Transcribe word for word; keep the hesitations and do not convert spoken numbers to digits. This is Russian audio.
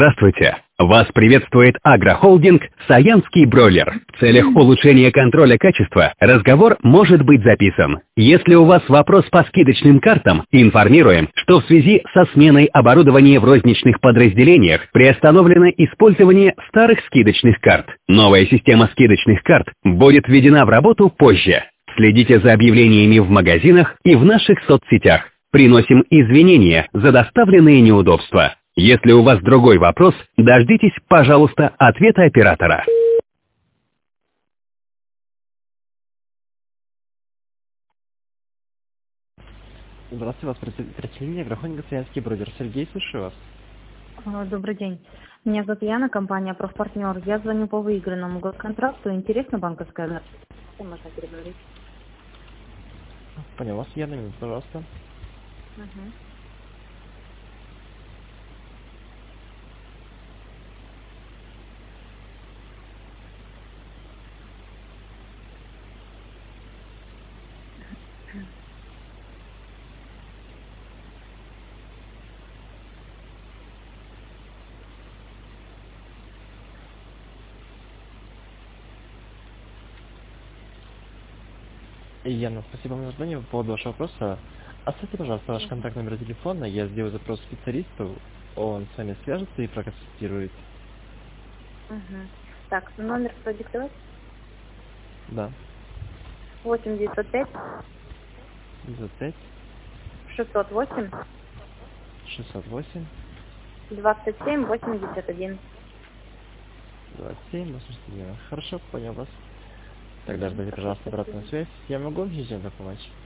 Здравствуйте! Вас приветствует Агрохолдинг «Саянский бройлер». В целях улучшения контроля качества разговор может быть записан. Если у вас вопрос по скидочным картам, информируем, что в связи со сменой оборудования в розничных подразделениях приостановлено использование старых скидочных карт. Новая система скидочных карт будет введена в работу позже. Следите за объявлениями в магазинах и в наших соцсетях. Приносим извинения за доставленные неудобства. Если у вас другой вопрос, дождитесь, пожалуйста, ответа оператора. Здравствуйте, вас представитель Агрохолдинга «Саянский бройлер». Сергей, слушаю вас. Добрый день. Меня зовут Яна, компания «Профпартнер». Я звоню по выигранному госконтракту. Интересна банковская дата? Можно переговорить. Понял вас, Яна, минут, пожалуйста. Угу. Яна, спасибо вам за задание. По поводу вашего вопроса, оставьте, пожалуйста, ваш контакт, номер телефона, я сделаю запрос специалисту, он с вами свяжется и проконсультирует. Угу. Так, номер продиктовать? Да. восемь девятьсот пять девятьсот пять шестьсот восемь шестьсот восемь двадцать семь восемьдесят один. двадцать семь восемьдесят один. Хорошо, понял вас. Тогда ждите, пожалуйста, обратную связь. Я могу вам чем-то помочь?